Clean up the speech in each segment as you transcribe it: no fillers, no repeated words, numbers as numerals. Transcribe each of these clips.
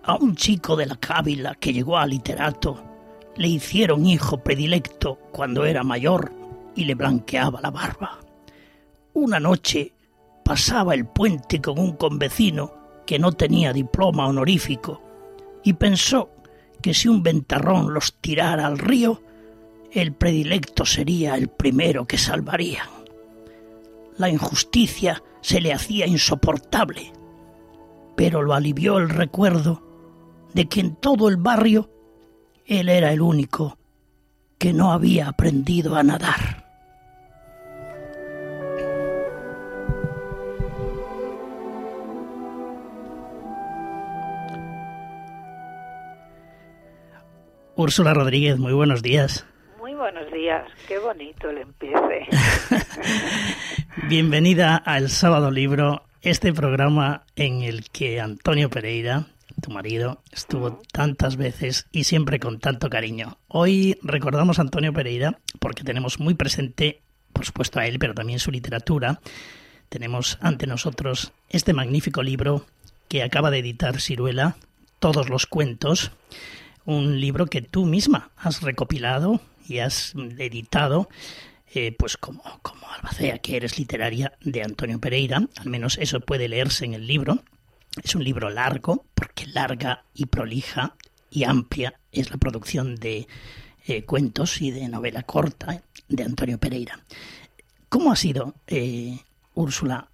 A un chico de la Cávila que llegó a literato le hicieron hijo predilecto cuando era mayor y le blanqueaba la barba. Una noche pasaba el puente con un convecino que no tenía diploma honorífico y pensó que si un ventarrón los tirara al río, el predilecto sería el primero que salvarían. La injusticia se le hacía insoportable, pero lo alivió el recuerdo de que en todo el barrio él era el único que no había aprendido a nadar. Úrsula Rodríguez, muy buenos días. Muy buenos días, qué bonito el empiece. Bienvenida a El Sábado Libro, este programa en el que Antonio Pereira, tu marido, estuvo tantas veces y siempre con tanto cariño. Hoy recordamos a Antonio Pereira porque tenemos muy presente, por supuesto a él, pero también su literatura. Tenemos ante nosotros este magnífico libro que acaba de editar Siruela, Todos los cuentos, un libro que tú misma has recopilado y has editado, pues como albacea que eres literaria de Antonio Pereira, al menos eso puede leerse en el libro. Es un libro largo, porque larga y prolija y amplia es la producción de cuentos y de novela corta de Antonio Pereira. ¿Cómo ha sido, Úrsula,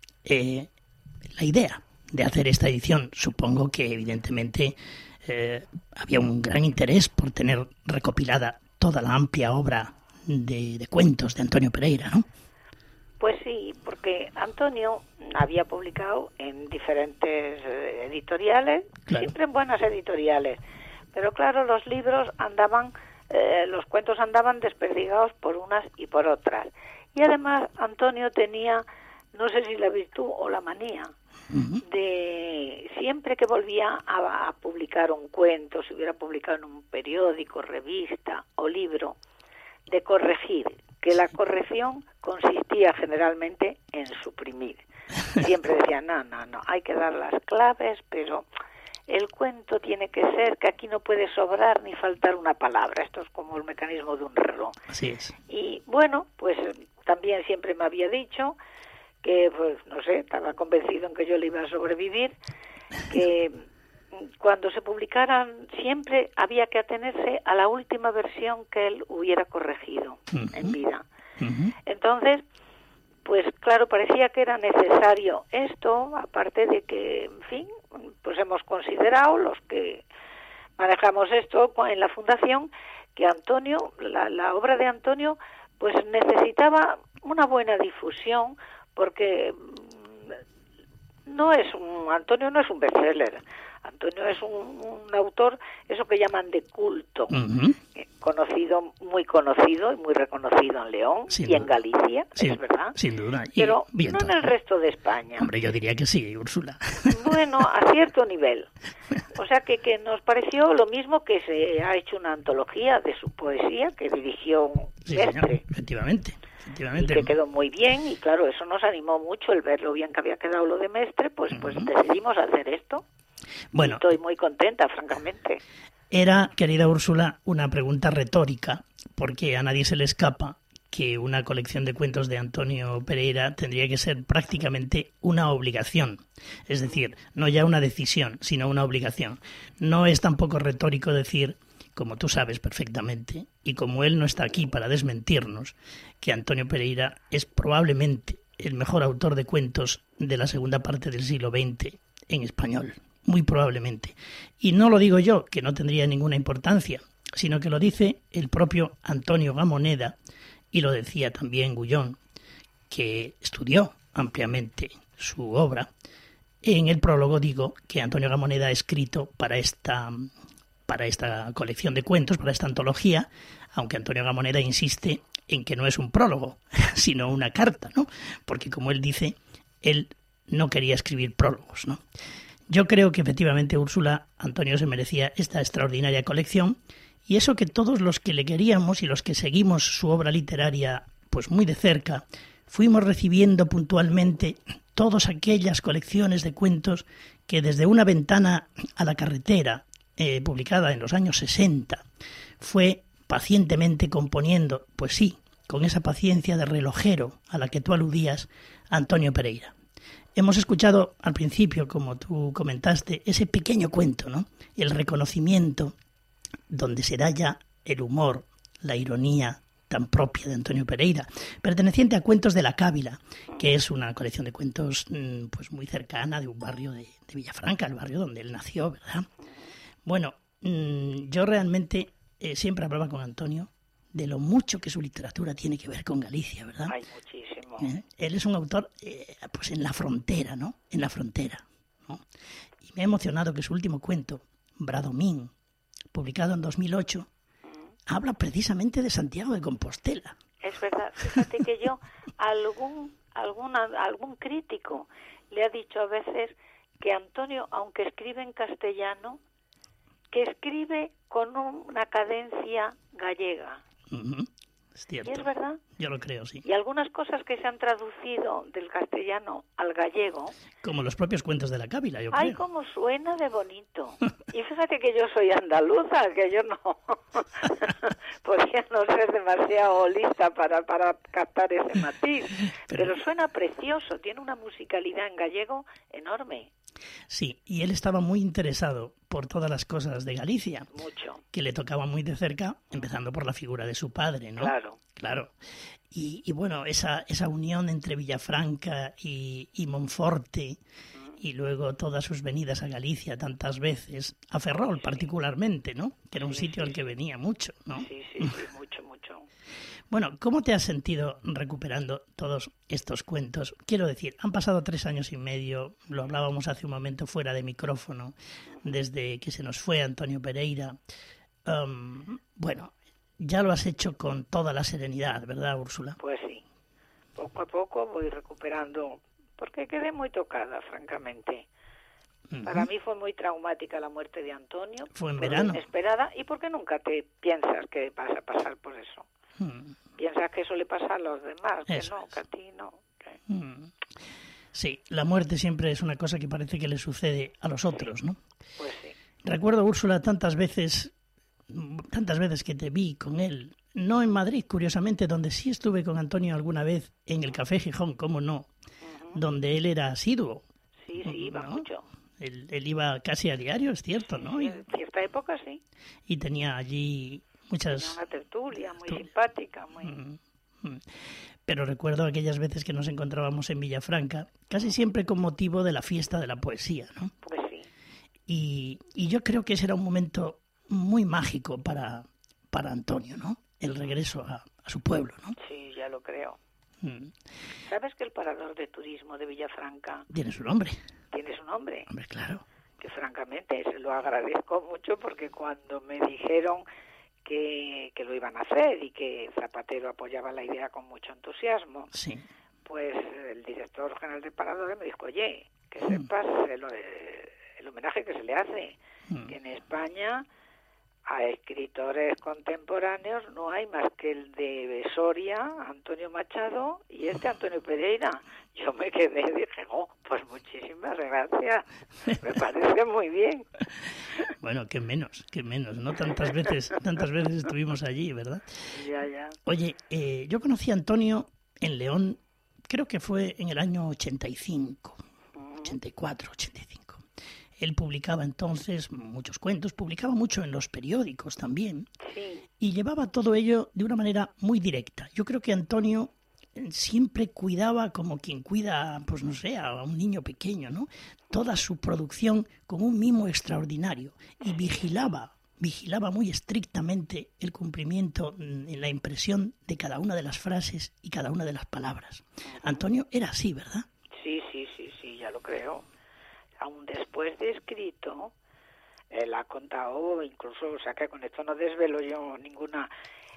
la idea de hacer esta edición? Supongo que evidentemente había un gran interés por tener recopilada toda la amplia obra de cuentos de Antonio Pereira, ¿no? Pues sí, porque Antonio había publicado en diferentes editoriales, claro, siempre en buenas editoriales, pero claro, los libros andaban, los cuentos andaban desperdigados por unas y por otras. Y además Antonio tenía, no sé si la virtud o la manía, de siempre que volvía a publicar un cuento, si hubiera publicado en un periódico, revista o libro, de corregir, que la corrección consistía generalmente en suprimir. Siempre decía, no, hay que dar las claves, pero el cuento tiene que ser que aquí no puede sobrar ni faltar una palabra. Esto es como el mecanismo de un reloj. Así es. Y bueno, pues también siempre me había dicho que, pues no sé, estaba convencido en que yo le iba a sobrevivir, que cuando se publicaran siempre había que atenerse a la última versión que él hubiera corregido en vida. Entonces, pues claro, parecía que era necesario esto, aparte de que, en fin, pues hemos considerado, los que manejamos esto en la Fundación, que Antonio, la obra de Antonio, pues necesitaba una buena difusión, porque Antonio no es un bestseller. Antonio es un autor, eso que llaman de culto, conocido, muy conocido y muy reconocido en León y en Galicia, es verdad. Sin duda. Pero no en el resto de España. Hombre, yo diría que sí, Úrsula. Bueno, a cierto nivel. O sea que nos pareció lo mismo que se ha hecho una antología de su poesía que dirigió Mestre. Señor, efectivamente. Y que quedó muy bien, y claro, eso nos animó mucho el ver lo bien que había quedado lo de Mestre, pues decidimos hacer esto. Bueno, estoy muy contenta, francamente. Era, querida Úrsula, una pregunta retórica, porque a nadie se le escapa que una colección de cuentos de Antonio Pereira tendría que ser prácticamente una obligación. Es decir, no ya una decisión, sino una obligación. No es tampoco retórico decir, como tú sabes perfectamente, y como él no está aquí para desmentirnos, que Antonio Pereira es probablemente el mejor autor de cuentos de la segunda parte del siglo XX en español. Muy probablemente. Y no lo digo yo, que no tendría ninguna importancia, sino que lo dice el propio Antonio Gamoneda, y lo decía también Gullón, que estudió ampliamente su obra. En el prólogo digo que Antonio Gamoneda ha escrito para esta colección de cuentos, para esta antología, aunque Antonio Gamoneda insiste en que no es un prólogo, sino una carta, ¿no? Porque como él dice, él no quería escribir prólogos, ¿no? Yo creo que efectivamente, Úrsula, Antonio se merecía esta extraordinaria colección, y eso que todos los que le queríamos y los que seguimos su obra literaria pues muy de cerca, fuimos recibiendo puntualmente todas aquellas colecciones de cuentos que desde Una ventana a la carretera, publicada en los años 60, fue pacientemente componiendo, pues sí, con esa paciencia de relojero a la que tú aludías, Antonio Pereira. Hemos escuchado al principio, como tú comentaste, ese pequeño cuento, ¿no? El reconocimiento donde se da ya el humor, la ironía tan propia de Antonio Pereira, perteneciente a Cuentos de la Cávila, que es una colección de cuentos pues muy cercana de un barrio de Villafranca, el barrio donde él nació, ¿verdad? Bueno, yo realmente siempre hablaba con Antonio de lo mucho que su literatura tiene que ver con Galicia, ¿verdad? Hay muchísimo. Él es un autor pues en la frontera, ¿no? En la frontera, ¿no? Y me ha emocionado que su último cuento, Bradomín, publicado en 2008, habla precisamente de Santiago de Compostela. Es verdad. Fíjate que yo, algún crítico le ha dicho a veces que Antonio, aunque escribe en castellano, que escribe con una cadencia gallega. Uh-huh. Es cierto. ¿Y es verdad? Yo lo creo, sí. Y algunas cosas que se han traducido del castellano al gallego. Como los propios Cuentos de la Cávila, yo creo. ¡Ay, cómo suena de bonito! Y fíjate que yo soy andaluza, que yo no podría no ser demasiado lista para captar ese matiz. Pero suena precioso, tiene una musicalidad en gallego enorme. Sí, y él estaba muy interesado por todas las cosas de Galicia. Mucho. Que le tocaba muy de cerca, empezando por la figura de su padre, ¿no? Claro. Y bueno, esa unión entre Villafranca y Monforte, y luego todas sus venidas a Galicia tantas veces, a Ferrol particularmente, ¿no? Que era un sitio al que venía mucho, ¿no? Sí, mucho. Bueno, ¿cómo te has sentido recuperando todos estos cuentos? Quiero decir, han pasado 3 años y medio, lo hablábamos hace un momento fuera de micrófono, desde que se nos fue Antonio Pereira. Bueno, ya lo has hecho con toda la serenidad, ¿verdad, Úrsula? Pues sí, poco a poco voy recuperando, porque quedé muy tocada, francamente. Uh-huh. Para mí fue muy traumática la muerte de Antonio. Fue en verano. Inesperada, y porque nunca te piensas que vas a pasar por eso. Piensas que eso le pasa a los demás, que eso no, es. que a ti no. Que... Sí, la muerte siempre es una cosa que parece que le sucede a los otros, ¿no? Pues sí. Recuerdo, Úrsula, tantas veces que te vi con él, no en Madrid, curiosamente, donde sí estuve con Antonio alguna vez, en el Café Gijón, cómo no, donde él era asiduo. Sí, iba mucho. Él iba casi a diario, es cierto, ¿no? Sí, en cierta época sí. Y tenía allí muchas... Tenía una tertulia muy simpática, muy... Pero recuerdo aquellas veces que nos encontrábamos en Villafranca, casi siempre con motivo de la fiesta de la poesía, ¿no? Pues sí. Y yo creo que ese era un momento muy mágico para Antonio, ¿no? El regreso a su pueblo, ¿no? Sí, ya lo creo. ¿Sabes que el parador de turismo de Villafranca... Tiene su nombre? Tiene su nombre. Hombre, claro. Que francamente se lo agradezco mucho, porque cuando me dijeron que lo iban a hacer y que Zapatero apoyaba la idea con mucho entusiasmo, sí, pues el director general del parador me dijo, oye, que sepas el homenaje que se le hace, que en España a escritores contemporáneos no hay más que el de Soria, Antonio Machado, y Antonio Pereira. Yo me quedé y dije, pues muchísimas gracias, me parece muy bien. Bueno, qué menos, ¿no? Tantas veces estuvimos allí, ¿verdad? Ya. Oye, yo conocí a Antonio en León, creo que fue en el año 85, 84, 85. Él publicaba entonces muchos cuentos, publicaba mucho en los periódicos también, sí, y llevaba todo ello de una manera muy directa. Yo creo que Antonio siempre cuidaba, como quien cuida, pues no sé, a un niño pequeño, ¿no? Toda su producción con un mimo extraordinario, y vigilaba muy estrictamente el cumplimiento en la impresión de cada una de las frases y cada una de las palabras. Antonio era así, ¿verdad? Sí, ya lo creo. Aún después de escrito, él ha contado, incluso, o sea que con esto no desvelo yo ninguna,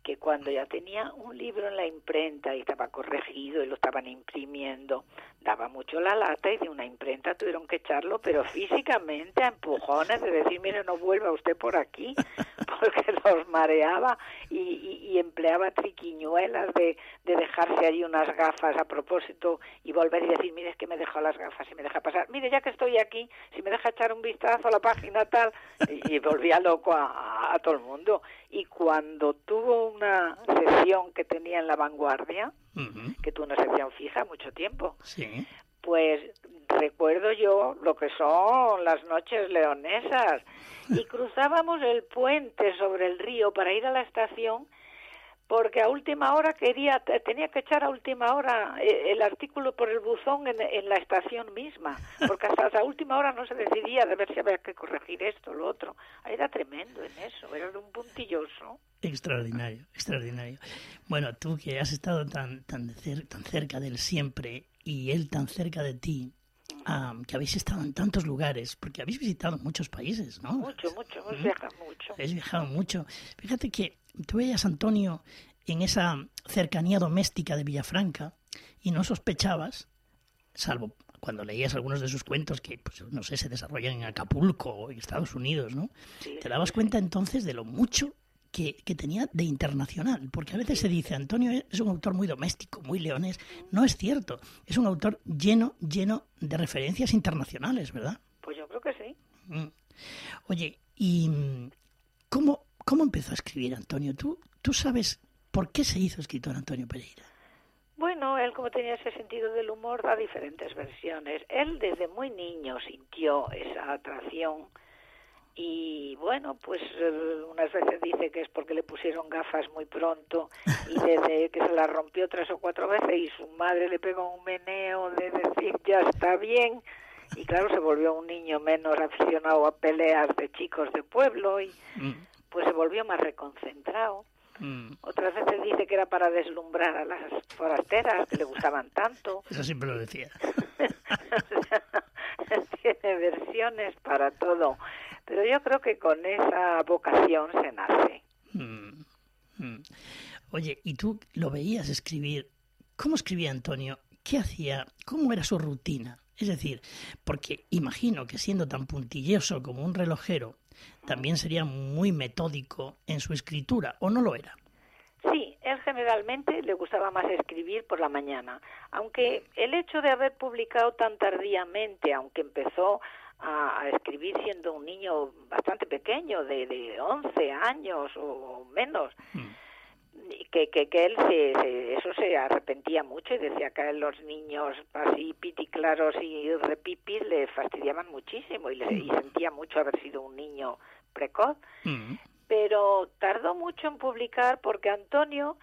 que cuando ya tenía un libro en la imprenta y estaba corregido y lo estaban imprimiendo, daba mucho la lata y de una imprenta tuvieron que echarlo, pero físicamente a empujones, de decir, mire, no vuelva usted por aquí, porque los mareaba y empleaba triquiñuelas de dejarse allí unas gafas a propósito y volver y decir, mire, es que me dejó las gafas y me deja pasar, mire, ya que estoy aquí, si me deja echar un vistazo a la página tal, y volvía loco a todo el mundo. Y cuando tuvo una sesión que tenía en La Vanguardia, que tuvo una sesión fija mucho tiempo, sí, pues recuerdo yo lo que son las noches leonesas, y cruzábamos el puente sobre el río para ir a la estación, porque a última hora tenía que echar a última hora el artículo por el buzón en la estación misma, porque hasta la última hora no se decidía de ver si había que corregir esto o lo otro. Era tremendo en eso, era un puntilloso. Extraordinario, extraordinario. Bueno, tú que has estado tan cerca del siempre y él tan cerca de ti, que habéis estado en tantos lugares, porque habéis visitado muchos países, ¿no? Mucho, hemos viajado mucho. Habéis viajado mucho. Fíjate que tú veías a Antonio en esa cercanía doméstica de Villafranca y no sospechabas, salvo cuando leías algunos de sus cuentos que, pues, no sé, se desarrollan en Acapulco o en Estados Unidos, ¿no? Sí, te dabas cuenta entonces de lo mucho que tenía de internacional, porque a veces se dice, Antonio es un autor muy doméstico, muy leonés. No es cierto, es un autor lleno de referencias internacionales, ¿verdad? Pues yo creo que sí. Oye, ¿y cómo empezó a escribir Antonio? ¿Tú sabes por qué se hizo escritor Antonio Pereira? Bueno, él, como tenía ese sentido del humor, da diferentes versiones. Él desde muy niño sintió esa atracción y bueno, pues unas veces dice que es porque le pusieron gafas muy pronto y desde que se las rompió 3 o 4 veces y su madre le pegó un meneo de decir ya está bien, y claro, se volvió un niño menos aficionado a peleas de chicos de pueblo y pues se volvió más reconcentrado. Otras veces dice que era para deslumbrar a las forasteras que le gustaban tanto. Eso siempre lo decía. Tiene versiones para todo, pero yo creo que con esa vocación se nace. Oye, ¿y tú lo veías escribir? ¿Cómo escribía Antonio? ¿Qué hacía? ¿Cómo era su rutina? Es decir, porque imagino que siendo tan puntilloso como un relojero, también sería muy metódico en su escritura, ¿o no lo era? Sí, él generalmente le gustaba más escribir por la mañana, aunque el hecho de haber publicado tan tardíamente, aunque empezó a escribir siendo un niño bastante pequeño, de 11 años o menos, que él eso se arrepentía mucho y decía que a él los niños así piticlaros y repipis le fastidiaban muchísimo y sentía mucho haber sido un niño precoz. Pero tardó mucho en publicar porque Antonio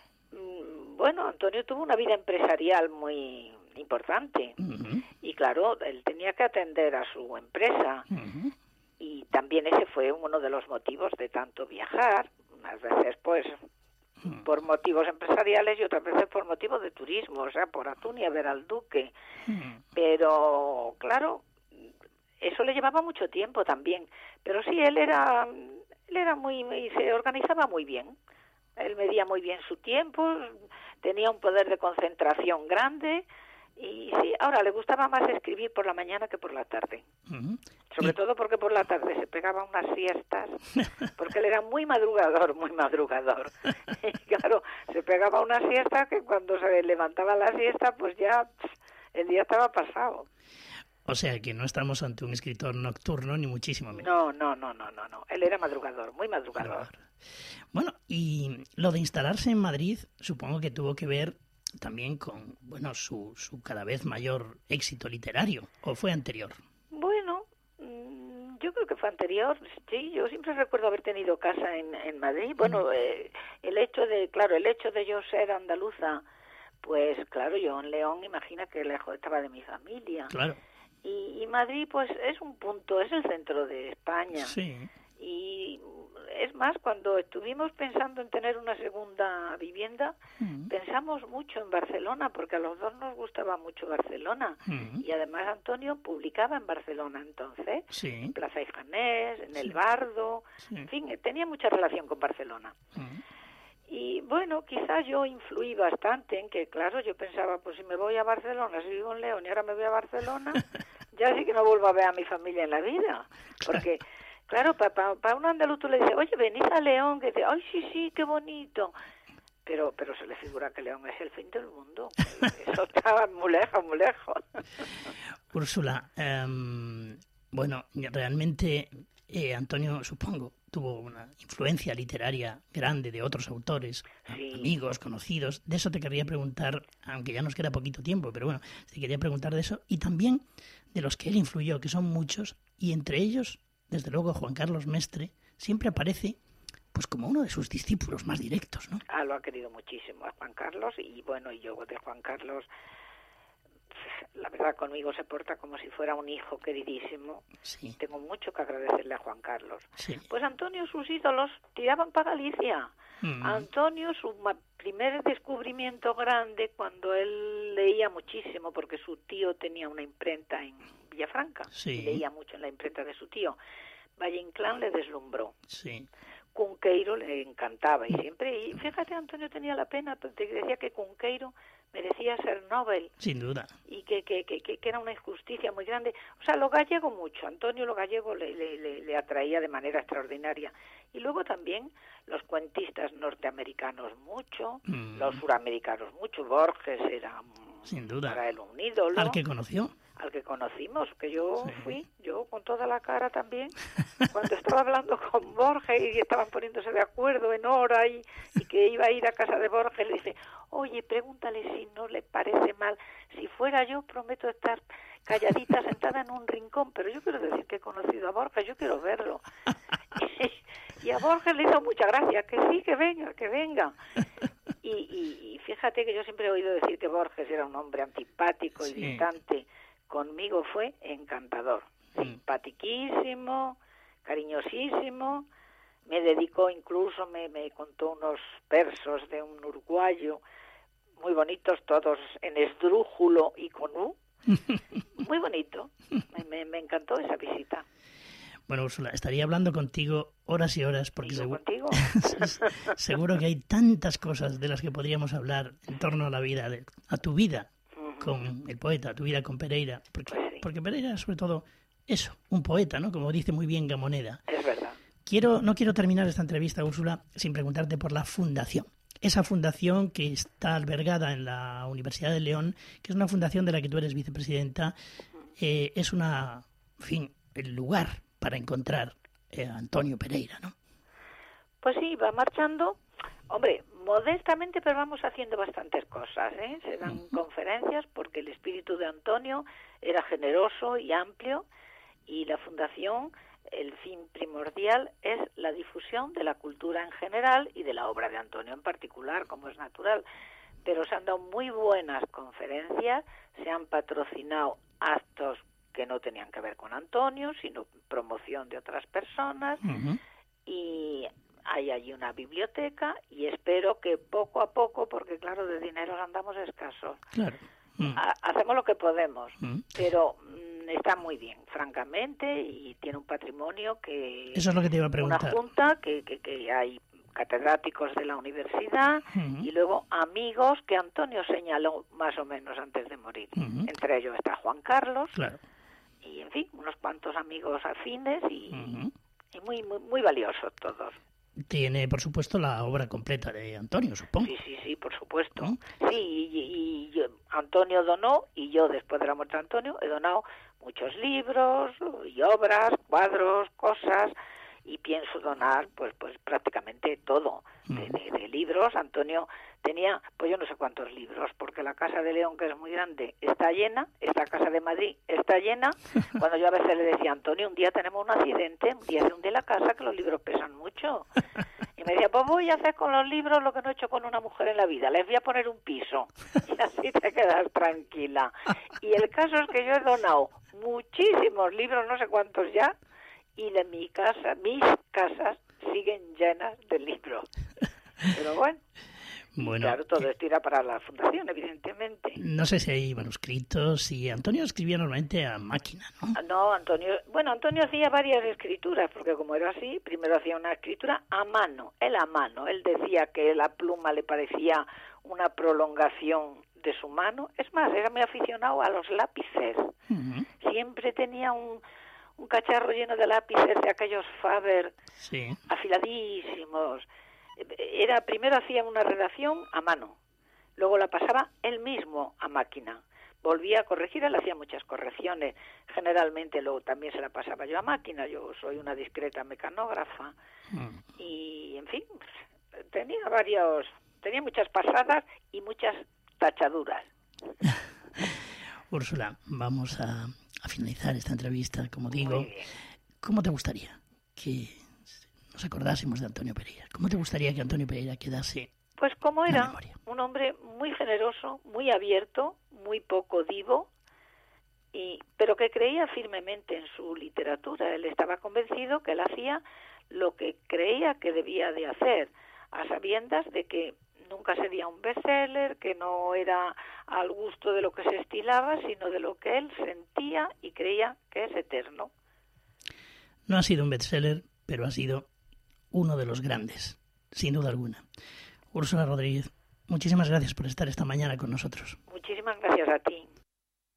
tuvo una vida empresarial muy importante y claro, él tenía que atender a su empresa y también ese fue uno de los motivos de tanto viajar, unas veces pues por motivos empresariales y otras veces por motivos de turismo, o sea, por Atún y a ver al duque. Pero claro, eso le llevaba mucho tiempo también, pero sí, él era se organizaba muy bien. Él medía muy bien su tiempo, tenía un poder de concentración grande y sí, ahora le gustaba más escribir por la mañana que por la tarde. Sobre todo porque por la tarde se pegaba unas siestas, porque él era muy madrugador. Y claro, se pegaba una siesta que cuando se levantaba la siesta, pues ya el día estaba pasado. O sea, que no estamos ante un escritor nocturno, ni muchísimo menos. No. Él era madrugador, muy madrugador. Bueno, y lo de instalarse en Madrid, supongo que tuvo que ver también con, bueno, su cada vez mayor éxito literario, ¿o fue anterior? Bueno, yo creo que fue anterior, sí, yo siempre recuerdo haber tenido casa en Madrid. Bueno, el hecho de yo ser andaluza, pues claro, yo en León, imagina que lejos estaba de mi familia. Claro. Y Madrid, pues es un punto, es el centro de España. Sí. Y es más, cuando estuvimos pensando en tener una segunda vivienda, pensamos mucho en Barcelona, porque a los dos nos gustaba mucho Barcelona. Y además Antonio publicaba en Barcelona entonces, en Plaza Ijanés, en El Bardo, en fin, tenía mucha relación con Barcelona. Y bueno, quizás yo influí bastante en que, claro, yo pensaba, pues si me voy a Barcelona, si vivo en León y ahora me voy a Barcelona, ya sí que no vuelvo a ver a mi familia en la vida. Porque, claro, para un andaluz tú le dices, oye, venid a León, que te, ay, sí, qué bonito. Pero se le figura que León es el fin del mundo. Eso estaba muy lejos, muy lejos. Úrsula, bueno, realmente Antonio, supongo, tuvo una influencia literaria grande de otros autores, sí, amigos, conocidos. De eso te quería preguntar, aunque ya nos queda poquito tiempo, pero bueno, te quería preguntar de eso. Y también de los que él influyó, que son muchos, y entre ellos, desde luego, Juan Carlos Mestre, siempre aparece pues como uno de sus discípulos más directos, ¿no? Lo ha querido muchísimo a Juan Carlos, y bueno, y yo de Juan Carlos, la verdad, conmigo se porta como si fuera un hijo queridísimo. Sí. Tengo mucho que agradecerle a Juan Carlos. Sí. Pues Antonio, sus ídolos tiraban para Galicia. Antonio, su primer descubrimiento grande, cuando él leía muchísimo, porque su tío tenía una imprenta en Villafranca, sí, y leía mucho en la imprenta de su tío. Valle Inclán le deslumbró. Sí. Cunqueiro le encantaba, y siempre, y fíjate, Antonio tenía la pena, te decía que Cunqueiro merecía ser Nobel. Sin duda. Y que era una injusticia muy grande. O sea, lo gallego mucho. Antonio lo gallego le atraía de manera extraordinaria. Y luego también los cuentistas norteamericanos mucho, los suramericanos mucho. Borges era, sin duda, para él un ídolo. ¿Al que conoció? Al que conocimos, que yo sí. fui, yo con toda la cara también, cuando estaba hablando con Borges y estaban poniéndose de acuerdo en hora y que iba a ir a casa de Borges, le dije, oye, pregúntale si no le parece mal, si fuera yo prometo estar calladita sentada en un rincón, pero yo quiero decir que he conocido a Borges, yo quiero verlo. Y a Borges le hizo mucha gracia, que sí, que venga. Y fíjate que yo siempre he oído decir que Borges era un hombre antipático y distante. Conmigo fue encantador, simpatiquísimo, cariñosísimo. Me dedicó, incluso me contó unos versos de un uruguayo muy bonitos, todos en esdrújulo y con U. Muy bonito. Me encantó esa visita. Bueno, Úrsula, estaría hablando contigo horas y horas, porque ¿Contigo? seguro que hay tantas cosas de las que podríamos hablar en torno a la vida, a tu vida con el poeta, tu vida con Pereira, porque Pereira es sobre todo eso, un poeta, ¿no? Como dice muy bien Gamoneda. Es verdad. No quiero terminar esta entrevista, Úrsula, sin preguntarte por la fundación. Esa fundación que está albergada en la Universidad de León, que es una fundación de la que tú eres vicepresidenta, es el lugar para encontrar a Antonio Pereira, ¿no? Pues sí, va marchando. Hombre, modestamente, pero vamos haciendo bastantes cosas, ¿eh? Se dan conferencias porque el espíritu de Antonio era generoso y amplio, y la fundación, el fin primordial es la difusión de la cultura en general y de la obra de Antonio en particular, como es natural. Pero se han dado muy buenas conferencias, se han patrocinado actos que no tenían que ver con Antonio, sino promoción de otras personas, y hay allí una biblioteca, y espero que poco a poco, porque claro, de dinero andamos escasos, claro. Hacemos lo que podemos, pero está muy bien, francamente, y tiene un patrimonio que... Eso es lo que te iba a preguntar. Una junta que hay catedráticos de la universidad y luego amigos que Antonio señaló más o menos antes de morir. Entre ellos está Juan Carlos, claro, y en fin, unos cuantos amigos afines y muy, muy, muy valiosos todos. Tiene, por supuesto, la obra completa de Antonio, supongo. Sí, por supuesto. Sí, y Antonio donó, y yo, después de la muerte de Antonio, he donado muchos libros y obras, cuadros, cosas, y pienso donar pues prácticamente todo. De libros, Antonio tenía, pues yo no sé cuántos libros, porque la Casa de León, que es muy grande, está llena, esta Casa de Madrid está llena. Cuando yo a veces le decía, Antonio, un día tenemos un accidente, un día se hunde la casa, que los libros pesan mucho. Y me decía, pues voy a hacer con los libros lo que no he hecho con una mujer en la vida, les voy a poner un piso, y así te quedas tranquila. Y el caso es que yo he donado muchísimos libros, no sé cuántos ya, y de mis casas siguen llenas de libros. Pero bueno. Bueno, claro, todo esto irá para la fundación, evidentemente. No sé si hay manuscritos, y Antonio escribía normalmente a máquina, ¿no? No, Antonio hacía varias escrituras, porque como era así, primero hacía una escritura a mano, él decía que la pluma le parecía una prolongación de su mano. Es más, era muy aficionado a los lápices. Uh-huh. Siempre tenía un cacharro lleno de lápices de aquellos Faber, sí, afiladísimos. Primero hacía una redacción a mano, luego la pasaba él mismo a máquina, volvía a corregir, él hacía muchas correcciones, generalmente luego también se la pasaba yo a máquina, yo soy una discreta mecanógrafa, y en fin, tenía muchas pasadas y muchas tachaduras. Úrsula, vamos a finalizar esta entrevista, como digo. ¿Cómo te gustaría que nos acordásemos de Antonio Pereira? ¿Cómo te gustaría que Antonio Pereira quedase? Pues como era un hombre muy generoso, muy abierto, muy poco divo, pero que creía firmemente en su literatura. Él estaba convencido que él hacía lo que creía que debía de hacer, a sabiendas de que nunca sería un bestseller, que no era al gusto de lo que se estilaba, sino de lo que él sentía y creía que es eterno. No ha sido un bestseller, pero ha sido uno de los grandes, sin duda alguna. Úrsula Rodríguez, muchísimas gracias por estar esta mañana con nosotros. Muchísimas gracias a ti.